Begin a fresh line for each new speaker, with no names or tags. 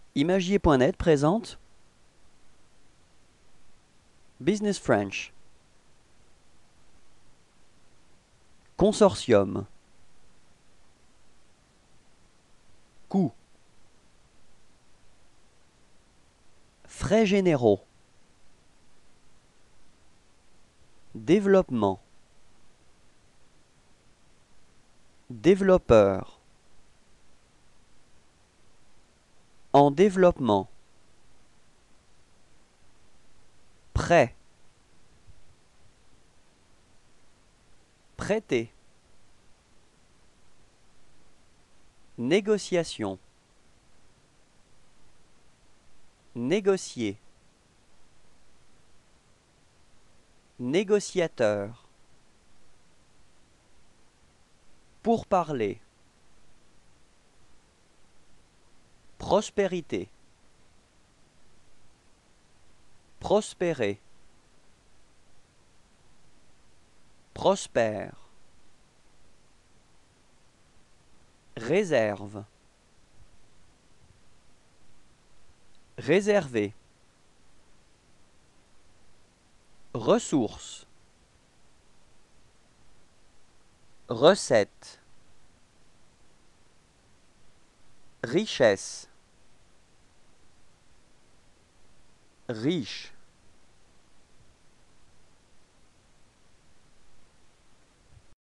Imagier.net présente Business French. Consortium. Coût. Frais généraux. Développement. Développeur. En développement. Prêt. Prêter. Négociation. Négocier. Négociateur. Pourparler. Prospérité. Prospérer. Prospère. Réserve. Réserver. Ressources. Recette. Richesse. Riche.